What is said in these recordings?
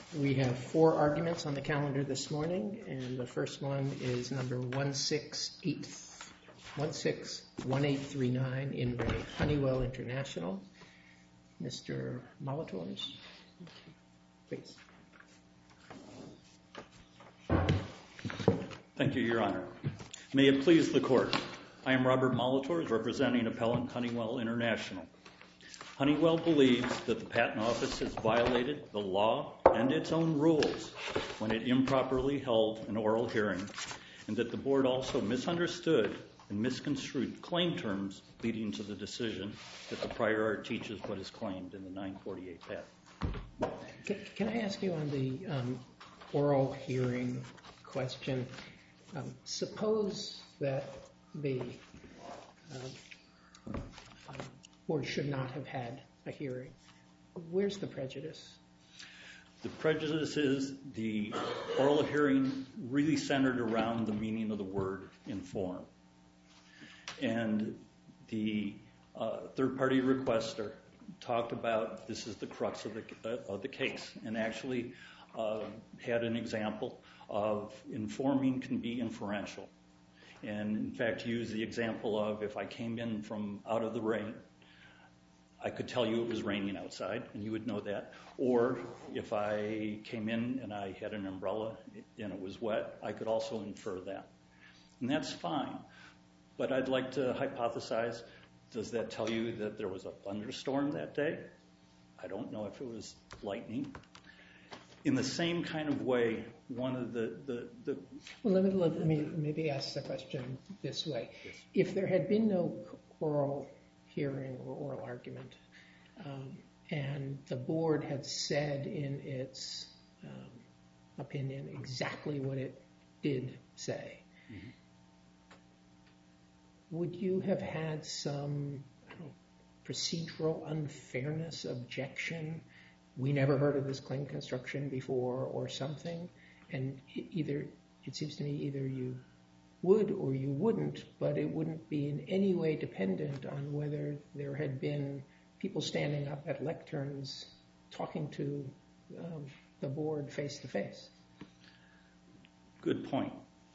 We have 4 arguments on the calendar this morning, and the first one is number 161839 in re Honeywell International. Mr. Molitor, please. Thank you, Your Honor. May it please the Court. I am Robert Molitor, representing Appellant Honeywell International. Honeywell believes that the Patent Office has violated the law and its own rules when it improperly held an oral hearing, and that the Board also misunderstood and misconstrued claim terms leading to the decision that the prior art teaches what is claimed in the 948 patent. Can I ask you on the oral hearing question, suppose that the Board should not have had a hearing. Where's the prejudice? The prejudice is the oral hearing really centered around the meaning of the word inform. And the third-party requester talked about this is the crux of the case, and actually had an example of informing can be inferential. And in fact used the example of if I came in from out of the rain, I could tell you it was raining outside, and you would know that. Or if I came in and I had an umbrella and it was wet, I could also infer that. And that's fine. But I'd like to hypothesize, does that tell you that there was a thunderstorm that day? I don't know if it was lightning. In the same kind of way, one of the Well, let me maybe ask the question this way. Yes. If there had been no oral hearing or oral argument, and the Board had said in its opinion exactly what it did say, would you have had some procedural unfairness objection? We never heard of this claim construction before or something, and it seems to me either you would or you wouldn't, but it wouldn't be in any way dependent on whether there had been people standing up at lecterns talking to the Board face to face. Good point.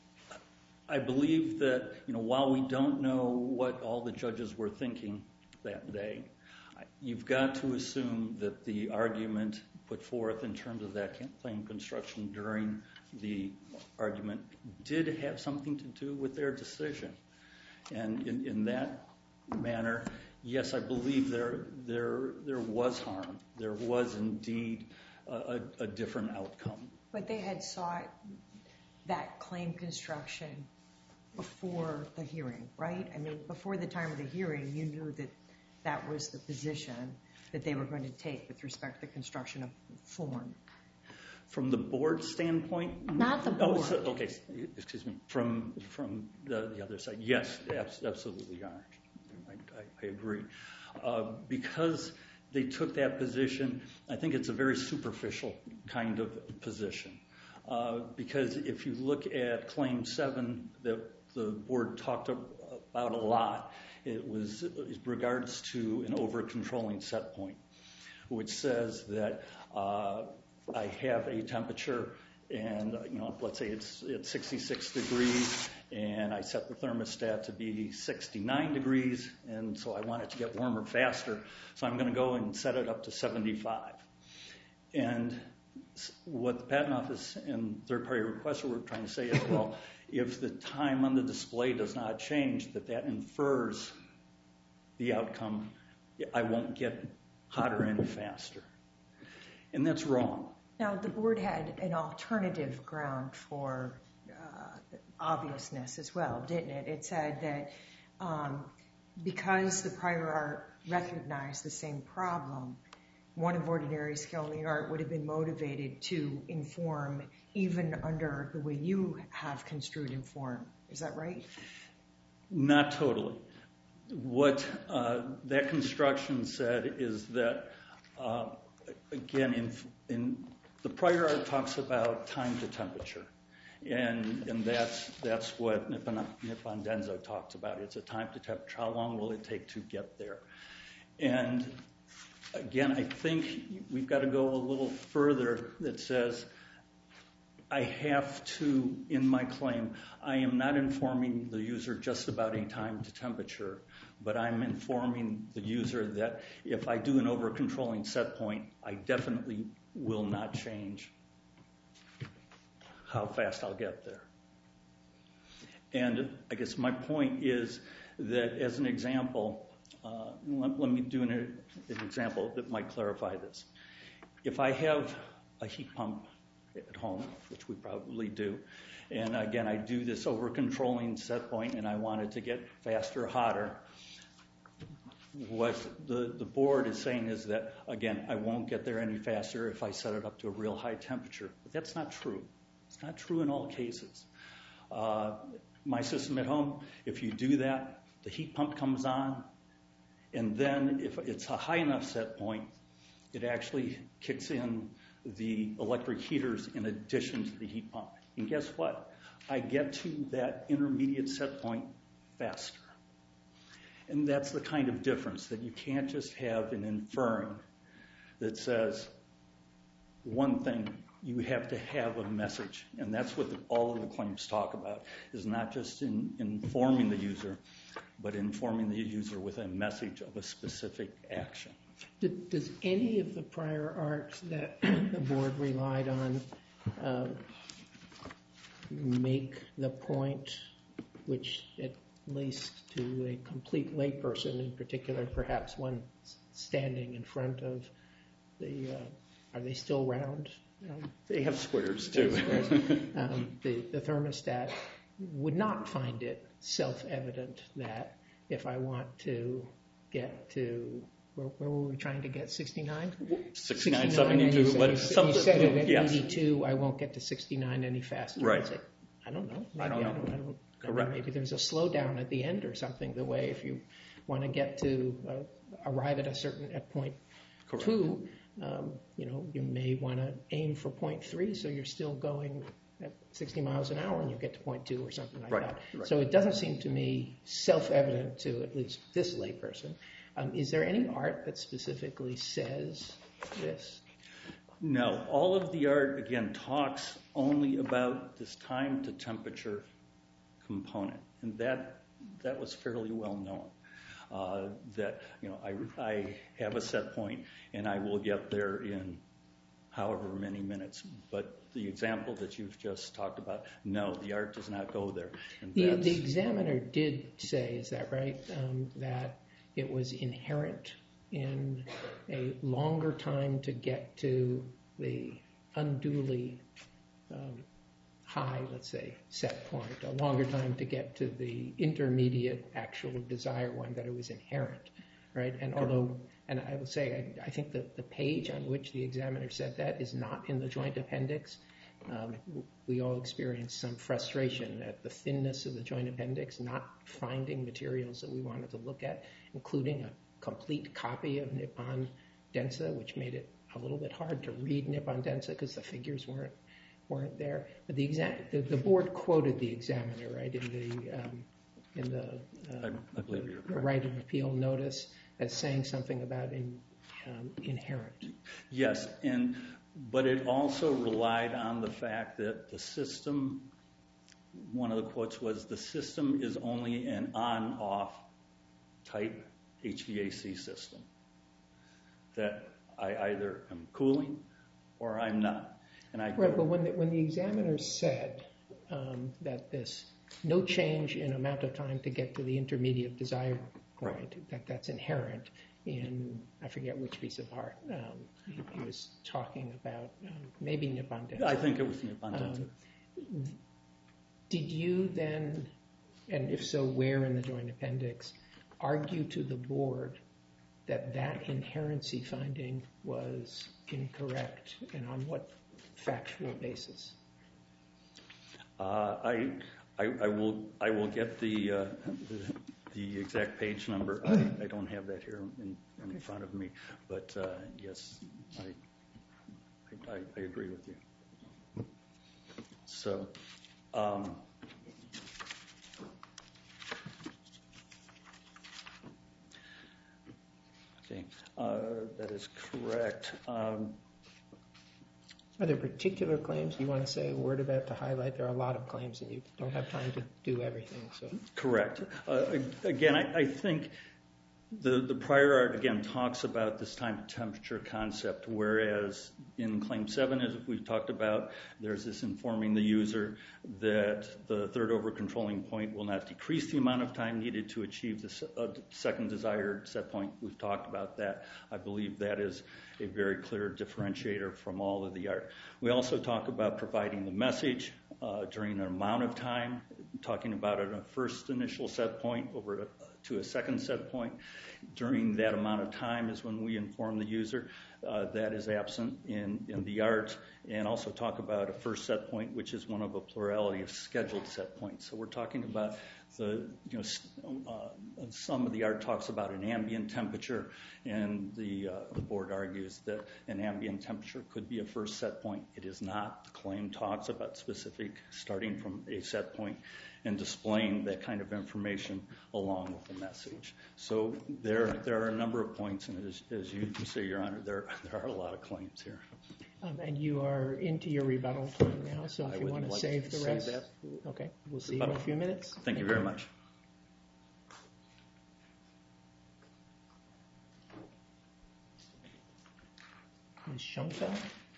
I believe that while we don't know what all the judges were thinking that day, you've got to assume that the argument put forth in terms of that claim construction during the argument did have something to do with their decision. And in that manner, yes, I believe there was harm. There was indeed a different outcome. But they had sought that claim construction before the hearing, right? I mean, before the time of the hearing, you knew that that was the position that they were going to take with respect to the construction of form. From the Board standpoint? Not the Board. Oh, okay, excuse me. From the other side, yes, absolutely, Your Honor. I agree. Because they took that position, I think it's a very superficial kind of position. Because if you look at Claim 7 that the Board talked about a lot, it was in regards to an over-controlling set point, which says that I have a temperature and, let's say it's 66 degrees and I set the thermostat to be 69 degrees, and so I want it to get warmer faster, so I'm going to go and set it up to 75. And what the Patent Office and third-party requester were trying to say is, well, if the time on the display does not change, that infers the outcome, I won't get hotter and faster. And that's wrong. Now, the Board had an alternative ground for obviousness as well, didn't it? It said that because the prior art recognized the same problem, one of ordinary skill in the art would have been motivated to inform even under the way you have construed inform. Is that right? Not totally. What that construction said is that, again, in the prior art talks about time to temperature, and that's what Nippon Denso talks about. It's a time to temperature. How long will it take to get there? And Again, I think we've got to go a little further that says I have to, in my claim, I am not informing the user just about a time to temperature, but I'm informing the user that if I do an over-controlling set point, I definitely will not change how fast I'll get there. And I guess my point is that as an example, let me do an example that might clarify this. If I have a heat pump at home, which we probably do, and again, I do this over-controlling set point and I want it to get faster, hotter, what the board is saying is that, again, I won't get there any faster if I set it up to a real high temperature. But that's not true. It's not true in all cases. My system at home, if you do that, the heat pump comes on, and then if it's a high enough set point, it actually kicks in the electric heaters in addition to the heat pump. And guess what? I get to that intermediate set point faster. And that's the kind of difference that you can't just have an inferring that says one thing. You have to have a message. And that's what all of the claims talk about, is not just informing the user, but informing the user with a message of a specific action. Does any of the prior art that the board relied on make the point, which at least to a complete layperson in particular, perhaps one standing in front of the, are they still round? They have squares too. The thermostat would not find it self-evident that if I want to get to, where were we trying to get, 69? 69, 72, but something. You said it at 82, I won't get to 69 any faster. Right. Say, I don't know. I don't know. Correct. Maybe there's a slowdown at the end or something, the way if you want to get to arrive at a certain, at point Correct. 2, you may want to aim for point 3, so you're still going at 60 miles an hour and you get to point 2 or something like that. Right. So it doesn't seem to me self-evident to at least this layperson. Is there any art that specifically says this? No. All of the art, again, talks only about this time to temperature component. And that was fairly well known. That I have a set point and I will get there in however many minutes. But the example that you've just talked about, no, the art does not go there. And the examiner did say, is that right, that it was inherent in a longer time to get to the unduly high, let's say, set point, a longer time to get to the intermediate actual desired one, that it was inherent, right? And although, and I would say, I think that the page on which the examiner said that is not in the joint appendix. We all experienced some frustration at the thinness of the joint appendix, not finding materials that we wanted to look at, including a complete copy of Nippon Densa, which made it a little bit hard to read Nippon Densa because the figures weren't there. But the board quoted the examiner, right, in the right of appeal notice as saying something about inherent. Yes, but it also relied on the fact that the system, one of the quotes was, the system is only an on-off type HVAC system, that I either am cooling or I'm not. Right, but when the examiner said that this no change in amount of time to get to the intermediate desired point, that's inherent in, I forget which piece of art, he was talking about, maybe Nippon Densa. I think it was Nippon Densa. Did you then, and if so, where in the joint appendix, argue to the board that inherency finding was incorrect, and on what factual basis? I will get the exact page number. I don't have that here in front of me, but yes, I agree with you. So. Okay. That is correct. Are there particular claims you want to say a word about to highlight? There are a lot of claims, and you don't have time to do everything. So correct. Again, I think the prior art, again, talks about this time temperature concept, whereas in Claim 7, as we've talked about, there's this informing the user that the third over controlling point will not decrease the amount of time needed to achieve the second desired set point. We've talked about that. I believe that is a very clear differentiator from all of the art. We also talk about providing the message during an amount of time, talking about it a first initial set point over to a second set point. During that amount of time is when we inform the user. That is absent in the art, and also talk about a first set point, which is one of a plurality of scheduled set points. So we're talking about some of the art talks about an ambient temperature, and the board argues that an ambient temperature could be a first set point. It is not. The claim talks about specific starting from a set point and displaying that kind of information along with the message. So there are a number of points, and as you say, Your Honor, there are a lot of claims here. And you are into your rebuttal time now, so if you want to save the rest. Okay, we'll see you in a few minutes. Thank you very much. Ms. Schoenfeld?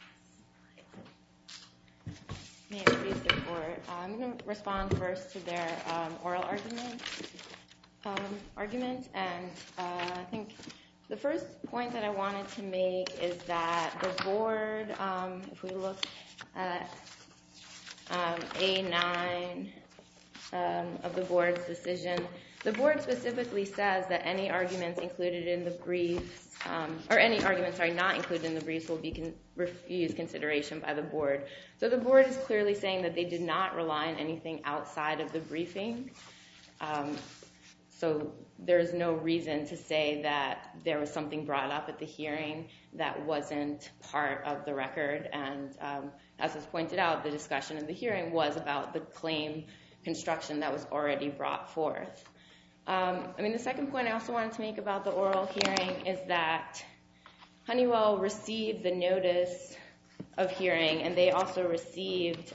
May it please the Court. I'm going to respond first to their oral argument, and I think the first point that I wanted to make is that the board, if we look at A9 of the board's decision, the board specifically says that any arguments included in the briefs, or any arguments not included in the briefs will be refused consideration by the board. So the board is clearly saying that they did not rely on anything outside of the briefing. So there's no reason to say that there was something brought up at the hearing that wasn't part of the record. And as was pointed out, the discussion in the hearing was about the claim construction that was already brought forth. The second point I also wanted to make about the oral hearing is that Honeywell received the notice of hearing, and they also received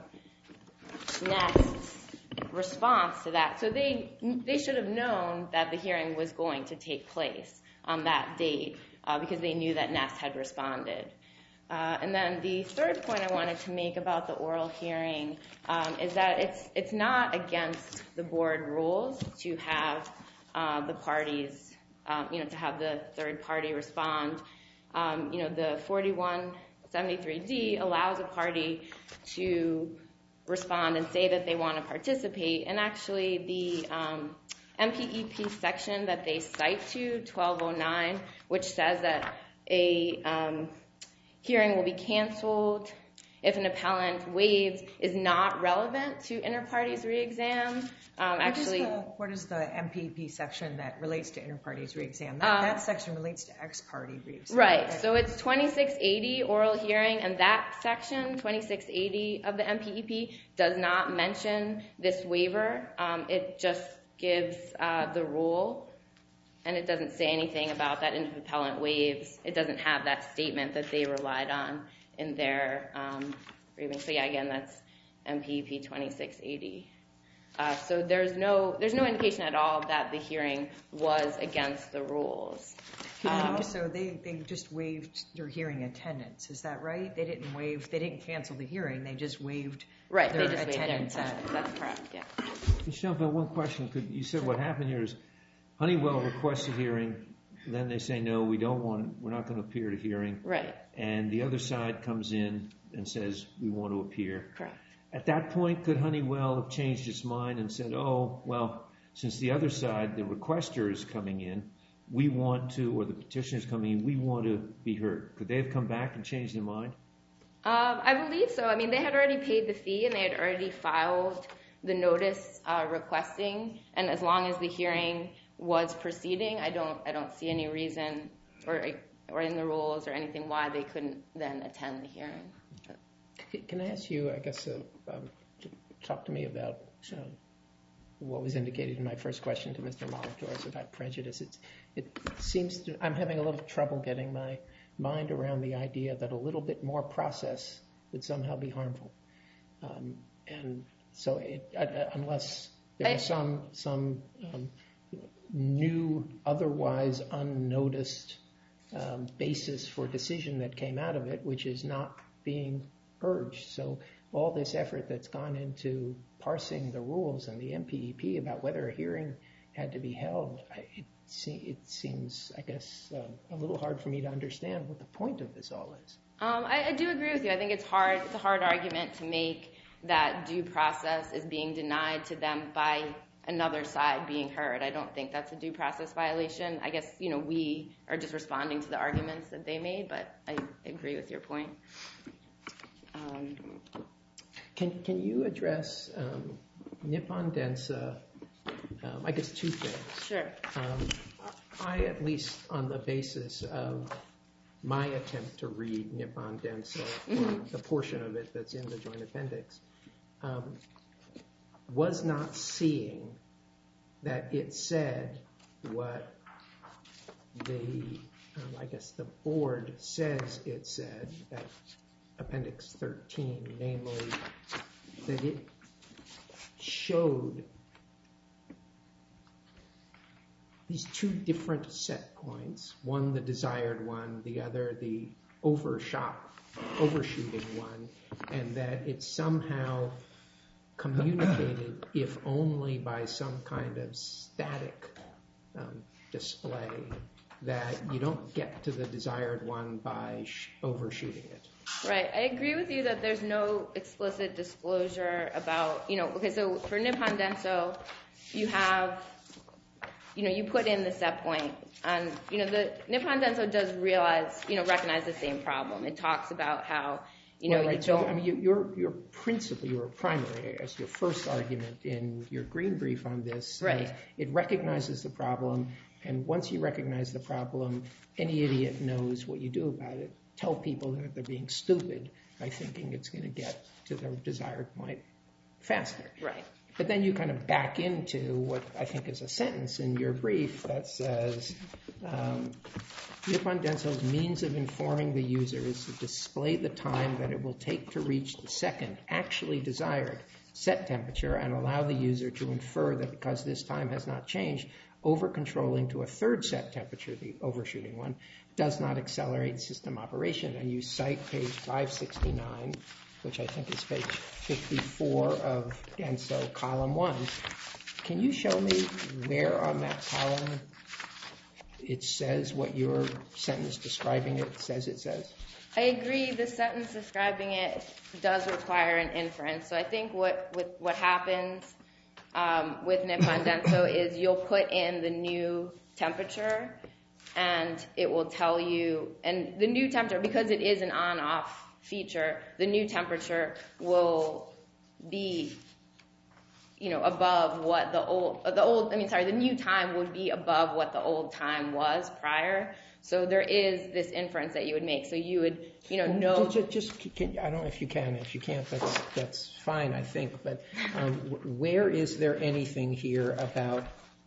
Nest's response to that. So they should have known that the hearing was going to take place on that date because they knew that Nest had responded. And then the third point I wanted to make about the oral hearing is that it's not against the board rules to have the parties, to have the third party respond. The 4173D allows a party to respond and say that they want to participate. And actually, the MPEP section that they cite to, 1209, which says that a hearing will be canceled if an appellant waives, is not relevant to inter-parties re-exam. What is the MPEP section that relates to inter-parties re-exam? That section relates to ex-party re-exam. Right. So it's 2680 oral hearing, and that section, 2680 of the MPEP, does not mention this waiver. It just gives the rule, and it doesn't say anything about that if an appellant waives. It doesn't have that statement that they relied on in their briefing. So yeah, again, that's MPEP 2680. So there's no indication at all that the hearing was against the rules. And also, they just waived their hearing attendance. Is that right? They didn't cancel the hearing. They just waived their attendance. That's correct, yeah. Michelle, one question. You said what happened here is Honeywell requests a hearing, then they say, no, we're not going to appear at a hearing. Right. And the other side comes in and says, we want to appear. Correct. At that point, could Honeywell have changed its mind and said, oh, well, since the other side, the requester is coming in, or the petitioner is coming in, we want to be heard. Could they have come back and changed their mind? I believe so. They had already paid the fee, and they had already filed the notice requesting, and as long as the hearing was proceeding, I don't see any reason or in the rules or anything why they couldn't then attend the hearing. Can I ask you, I guess, to talk to me about what was indicated in my first question to Mr. Molitor about prejudice. I'm having a little trouble getting my mind around the idea that a little bit more process would somehow be harmful. And so unless there was some new, otherwise unnoticed basis for decision that came out of it, which is not being urged. So all this effort that's gone into parsing the rules and the MPEP about whether a hearing had to be held, it seems, I guess, a little hard for me to understand what the point of this all is. I do agree with you. I think it's hard. It's a hard argument to make that due process is being denied to them by another side being heard. I don't think that's a due process violation. I guess, we are just responding to the arguments that they made, but I agree with your point. Can you address Nippon Densa? I guess two things. Sure. I, at least on the basis of my attempt to read Nippon Densa, or the portion of it that's in the joint appendix, was not seeing that it said what the board says it said, that Appendix 13, namely that it showed these two different set points, one the desired one, the other the overshooting one, and that it somehow communicated, if only by some kind of static display, that you don't get to the desired one by overshooting it. Right. I agree with you that there's no explicit disclosure about, okay, so for Nippon Denso, you have, you put in the set point, and, the Nippon Denso does recognize the same problem. It talks about how, right. So, your principle, your primary, as your first argument in your green brief on this, right, it recognizes the problem, and once you recognize the problem, any idiot knows what you do about it. Tell people that they're being stupid by thinking it's going to get to their desired point faster. Right. But then you kind of back into what I think is a sentence in your brief that says, Nippon Denso's means of informing the user is to display the time that it will take to reach the second, actually desired, set temperature and allow the user to infer that because this time has not changed, over-controlling to a third set temperature, the overshooting one, does not accelerate system operation. And you cite page 569, which I think is page 54 of Denso, column 1. Can you show me where on that column it says what your sentence describing it says it says? I agree. The sentence describing it does require an inference. So I think what happens with Nippon Denso is you'll put in the new temperature, and it will tell you, and the new temperature, because it is an on-off feature, the new temperature will be, above what the new time would be above what the old time was prior. So there is this inference that you would make. So you would, know. I don't know if you can. If you can't, that's fine, I think. But where is there anything here about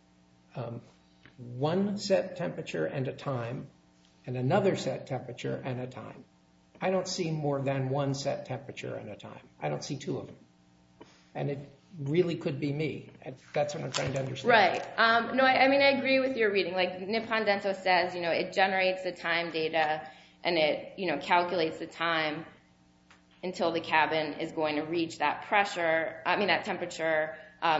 one set temperature and a time, and another set temperature and a time? I don't see more than one set temperature and a time. I don't see two of them. And it really could be me. That's what I'm trying to understand. Right. No, I agree with your reading. Like Nippon Denso says, it generates the time data, and it, calculates the time until the cabin is going to reach that pressure. That temperature.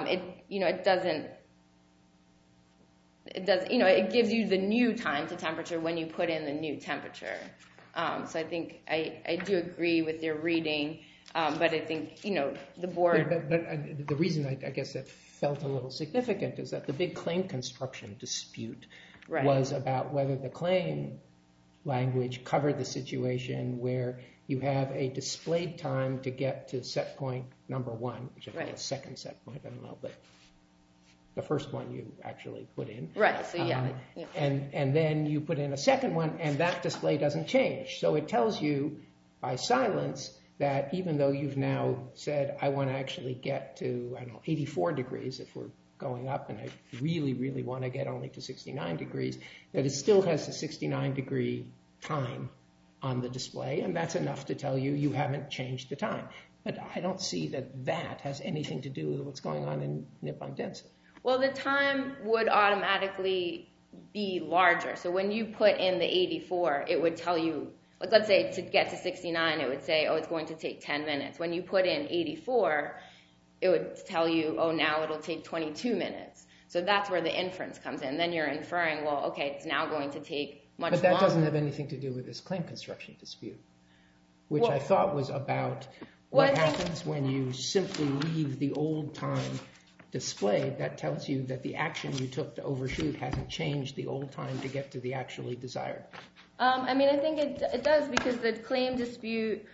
It gives you the new time to temperature when you put in the new temperature. So I think I do agree with your reading, but I think, the board... But the reason I guess that felt a little significant is that the big claim construction dispute was about whether the claim language covered the situation where you have a displayed time to get to set point number 1, which I call the second set point, I don't know, but the first one you actually put in. Right, so yeah. And then you put in a second one, and that display doesn't change. So it tells you by silence that even though you've now said, I want to actually get to, 84 degrees, if we're going up and I really, really want to get only to 69 degrees, that it still has a 69-degree time on the display, and that's enough to tell you haven't changed the time. But I don't see that has anything to do with what's going on in Nippon Denso. Well, the time would automatically be larger. So when you put in the 84, it would tell you, like let's say to get to 69, it would say, oh, it's going to take 10 minutes. When you put in 84, it would tell you, oh, now it'll take 22 minutes. So that's where the inference comes in. Then you're inferring, well, okay, it's now going to take much longer. But that doesn't have anything to do with this claim construction dispute, which I thought was about what happens when you simply leave the old time displayed. That tells you that the action you took to overshoot hasn't changed the old time to get to the actually desired. I mean, I think it does, because the claim dispute,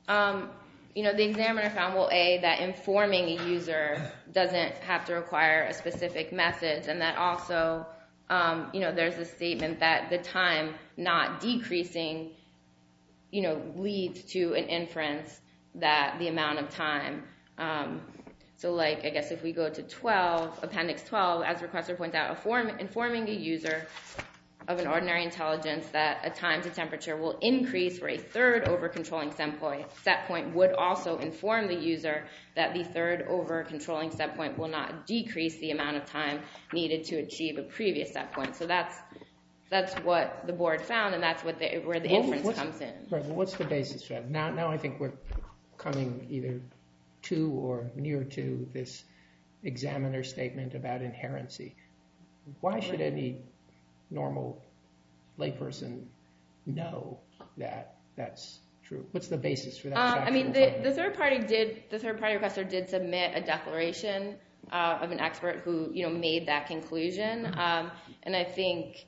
the examiner found, well, A, that informing a user doesn't have to require a specific message, and that also, there's a statement that the time not decreasing, leads to an inference that the amount of time. So like, I guess if we go to 12, Appendix 12, as requester points out, informing a user of an ordinary intelligence that a time to temperature will increase for a third over controlling set point would also inform the user that the third over controlling set point will not decrease the amount of time needed to achieve a previous set point. So that's what the board found, and that's where the inference comes in. Right, well, what's the basis for that? Now I think we're coming either to or near to this examiner statement about inherency. Why should any normal layperson know that that's true? What's the basis for that? I mean, the third party requester did submit a declaration of an expert who made that conclusion, and I think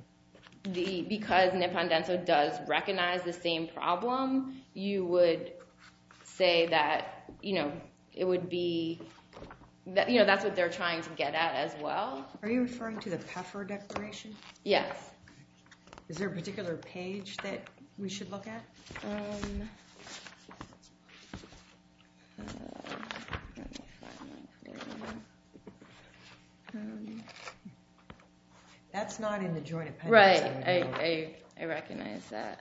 because Nippon Denso does recognize the same problem, you would say that it would be that that's what they're trying to get at as well. Are you referring to the Peffer declaration? Yes. Is there a particular page that we should look at? Let me find that. That's not in the joint appendix. Right. I recognize that.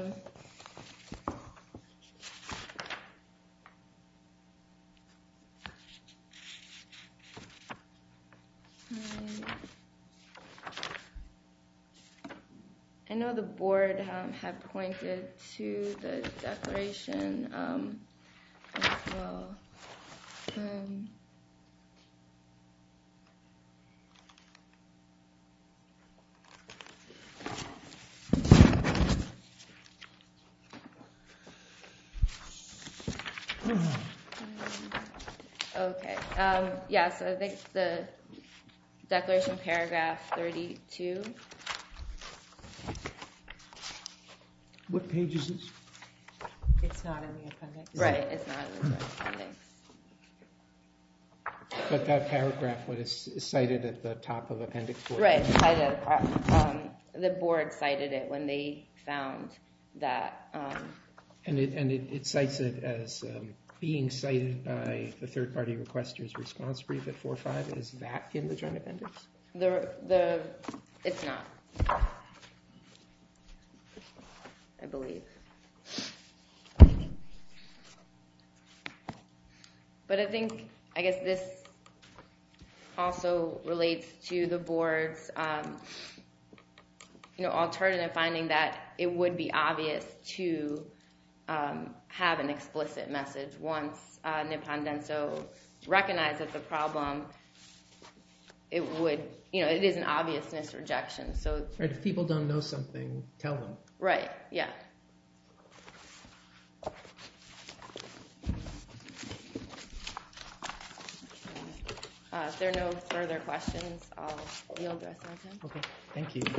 I know the board had pointed to the declaration as well. Okay. So I think the declaration paragraph 32. What page is this? It's not in the appendix. Right, it's not in the appendix. But that paragraph was cited at the top of Appendix 4. Right, cited. The board cited it when they found that. And it cites it as being cited by the third-party requester's response brief at 4.5. Is that in the joint appendix? It's not, I believe. But I guess this also relates to the board's alternative finding that it would be obvious to have an explicit message once Nippon Denso recognized that the problem, it is an obviousness rejection. So right, if people don't know something, tell them. Right, yeah. If there are no further questions, I'll yield the rest of my time. Okay, thank you.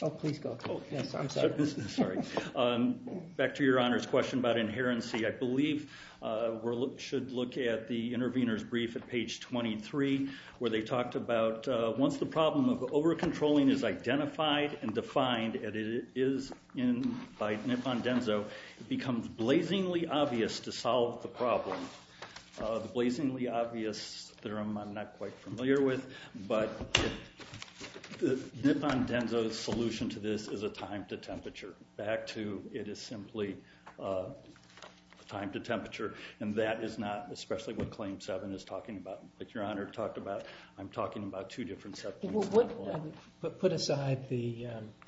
Oh, please go. Yes, I'm sorry. Sorry. Back to Your Honor's question about inherency, I believe we should look at the intervener's brief at page 23, where they talked about once the problem of over-controlling is identified and defined, as it is by Nippon Denso, it becomes blazingly obvious to solve the problem. The blazingly obvious theorem I'm not quite familiar with, but the Nippon Denso's solution to this is a time to temperature. Back to it is simply time to temperature, and that is not especially what Claim 7 is talking about. Like Your Honor talked about, I'm talking about two different sets. Put aside the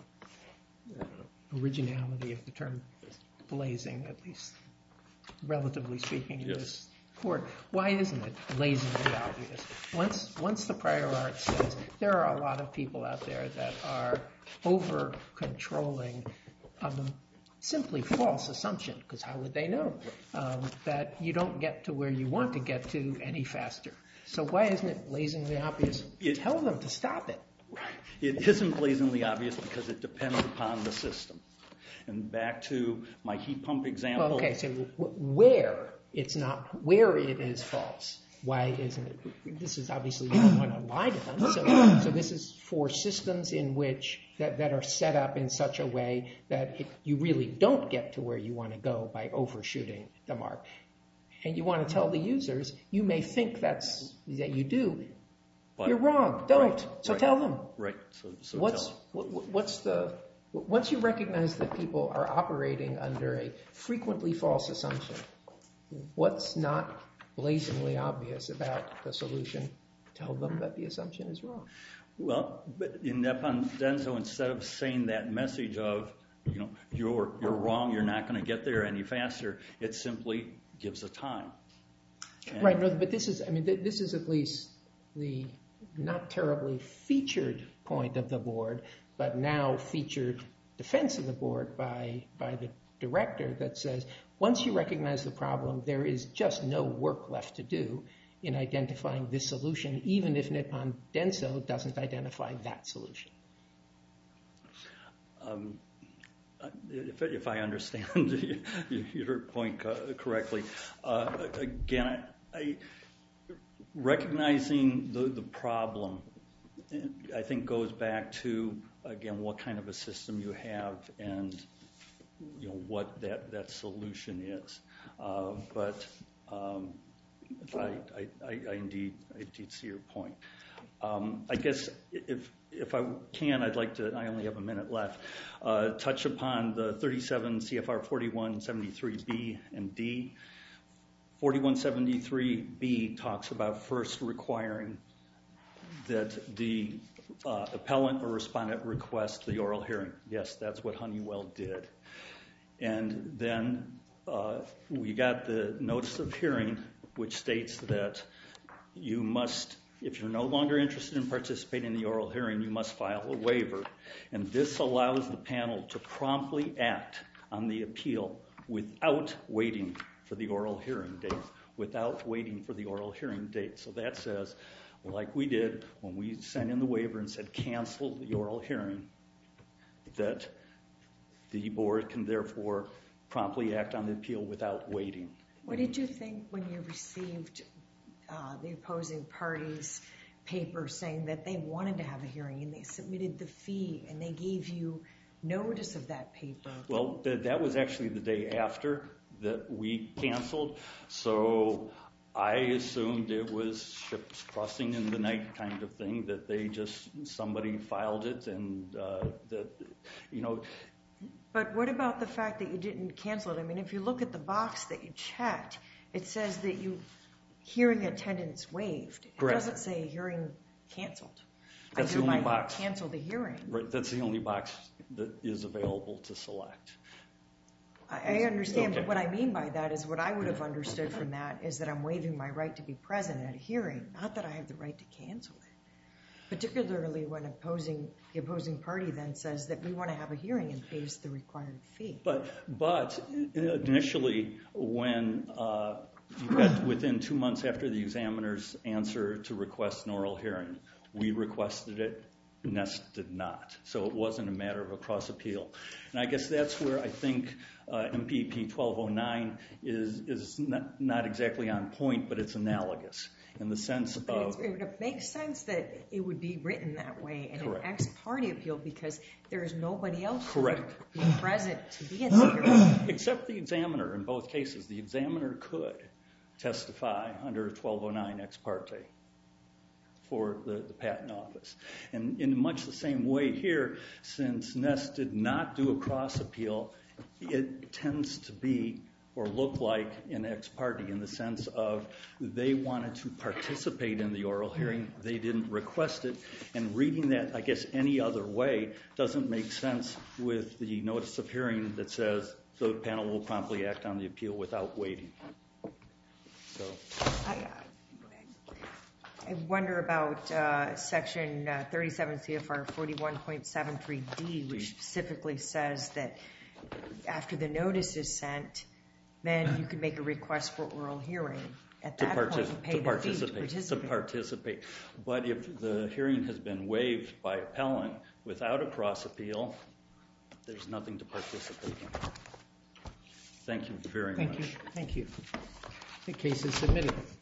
originality of the term blazing, at least relatively speaking, in this court. Why isn't it blazingly obvious? Once the prior art says there are a lot of people out there that are over-controlling simply false assumption, because how would they know that you don't get to where you want to get to any faster? So why isn't it blazingly obvious? Tell them to stop it. It isn't blazingly obvious because it depends upon the system. And back to my heat pump example. Well, okay, so where it is false, why isn't it? This is obviously, you don't want to lie to them. So this is for systems in which that are set up in such a way that you really don't get to where you want to go by overshooting the mark. And you want to tell the users, you may think that you do. But you're wrong. Don't. Right, so tell them. Right. So once you recognize that people are operating under a frequently false assumption, what's not blazingly obvious about the solution? Tell them that the assumption is wrong. Well, but in Nippon Denso, instead of saying that message of, you're wrong, you're not going to get there any faster, it simply gives a time. Right. No, but this is at least the not terribly featured point of the board, but now featured defense of the board by the director that says, once you recognize the problem, there is just no work left to do in identifying this solution, even if Nippon Denso doesn't identify that solution. If I understand your point correctly, again, recognizing the problem, I think goes back to, again, what kind of a system you have and what that solution is. But I indeed see your point. I guess if I can, I'd like to, I only have a minute left, touch upon the 37 CFR 4173B and D. 4173B talks about first requiring that the appellant or respondent request the oral hearing. Yes, that's what Honeywell did. And then we got the notice of hearing, which states that you must, if you're no longer interested in participating in the oral hearing, you must file a waiver. And this allows the panel to promptly act on the appeal without waiting for the oral hearing date. So that says, like we did when we sent in the waiver and said cancel the oral hearing, that the board can therefore promptly act on the appeal without waiting. What did you think when you received the opposing party's paper saying that they wanted to have a hearing and they submitted the fee and they gave you notice of that paper? Well, that was actually the day after that we canceled, so I assumed it was ships crossing in the night kind of thing, that somebody filed it and that. But what about the fact that you didn't cancel it? I mean, if you look at the box that you checked, it says that hearing attendance waived. It doesn't say hearing canceled. That's the only box. Cancel the hearing. Right, that's the only box that is available to select. I understand, but what I mean by that is what I would have understood from that is that I'm waiving my right to be present at a hearing, not that I have the right to cancel it. Particularly when the opposing party then says that we want to have a hearing and pays the required fee. But initially, when you got within 2 months after the examiner's answer to request an oral hearing, we requested it Nest did not. So it wasn't a matter of a cross appeal. And I guess that's where I think MPP 1209 is not exactly on point, but it's analogous in the sense of... It makes sense that it would be written that way in an ex parte appeal because there is nobody else who would be present to be at the hearing. Except the examiner in both cases. The examiner could testify under 1209 ex parte for the patent office. And in much the same way here, since Nest did not do a cross appeal, it tends to be or look like an ex parte in the sense of they wanted to participate in the oral hearing. They didn't request it. And reading that, I guess, any other way doesn't make sense with the notice of hearing that says the panel will promptly act on the appeal without waiting. So I wonder about section 37 CFR 41.73D, which specifically says that after the notice is sent, then you can make a request for oral hearing. At that point, you pay the fee to participate. But if the hearing has been waived by appellant without a cross appeal, there's nothing to participate in. Thank you very much. Thank you. The case is submitted.